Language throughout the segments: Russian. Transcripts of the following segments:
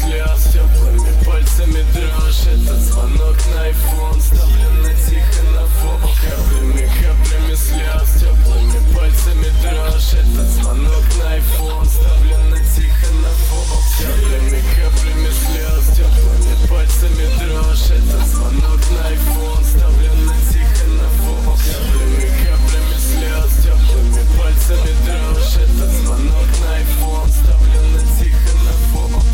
слез, теплыми пальцами дрожь. Это звонок на iPhone, вставлено тихо на фон. Каплями слез, теплыми пальцами дрожь. Это звонок на iPhone, вставлено тихо на фон. Каплями слез, теплыми пальцами дрожь. Это звонок на iPhone, вставлено тихо на фон. Каплями слез, теплыми пальцами дрожь. Это звонок на iPhone, вставлено тихо на фон.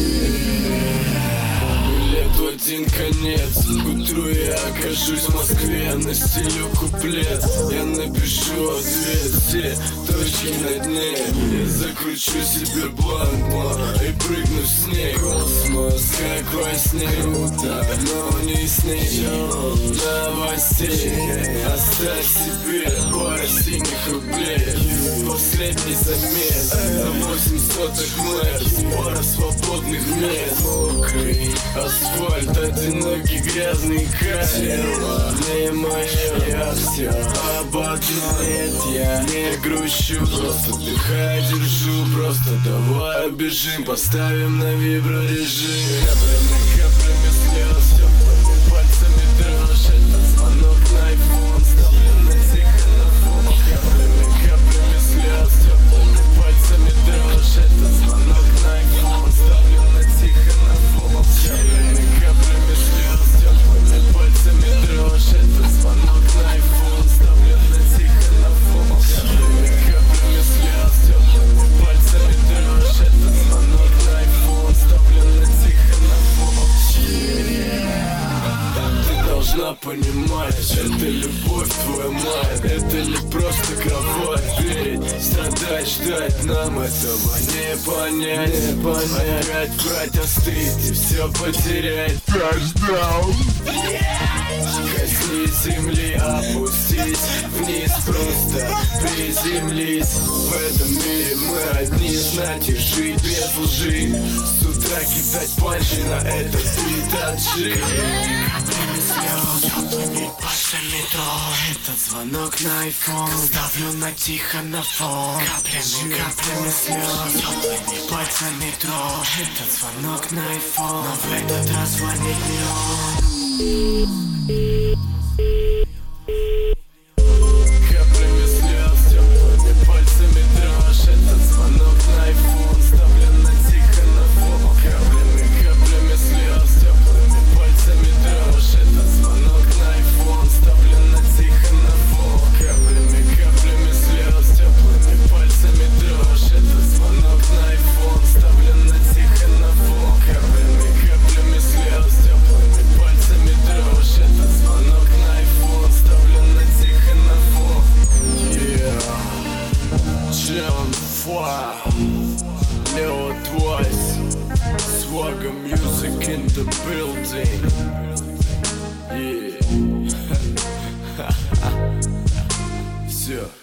Лету один конец, к утру я окажусь в Москве, настелю куплет. Я напишу ответ, все точки на дне. Я закручу себе бланк и прыгну в снег. Космос, как во сне, но не снег. Новостей оставь себе пара синих рублей. Последний замес на 8 соток мэр, пара свободных мест. Мокрый асфальт, одинокий грязный кайф. Не мое, я все об одном. Нет, я не грущу, просто дыхай, держу. Просто давай бежим, поставим на виброрежим. Каплями слез, теплыми пальцами дрожь. Это звонок на iPhone, вставлено тихо на фон. Каплями слез, теплыми пальцами дрожь. Это звонок на iPhone, вставлено тихо на фон. Каплями слез, теплыми пальцами дрожь. Это звонок на iPhone, вставлено тихо на фон. Каплями слез, теплыми пальцами дрожь. Это звонок на iPhone, вставлено тихо на фон. Ты должна понимать, это любовь твоя мать. Это не просто кровать, верить, страдать, ждать. Нам этого не понять. Опять брать, остыть и все потерять. Коснись земли, опустись вниз, просто приземлись. В этом мире мы одни, знать и жить без лжи. С утра кидать панчи на этот бит от G. Теплыми пальцами дрожь. Это звонок на iPhone, ставлю на тихо на фон. Каплями слез, теплыми пальцами дрожь. Это звонок на iPhone, но в этот раз звонит не он. Каплями слез, теплыми пальцами дрожь. Это звонок на iPhone, вставлено тихо на фон. Каплями слез, теплыми пальцами дрожь. Это звонок на iPhone, вставлено тихо на фон. Каплями слез, теплыми пальцами дрожь. Это звонок на iPhone, вставлено тихо на фон. Каплями слез, теплыми пальцами дрожь. Это звонок на iPhone, вставлено тихо на фон. Джон Фа, Leo Twice, Swagger music in the building. Yeah. Все.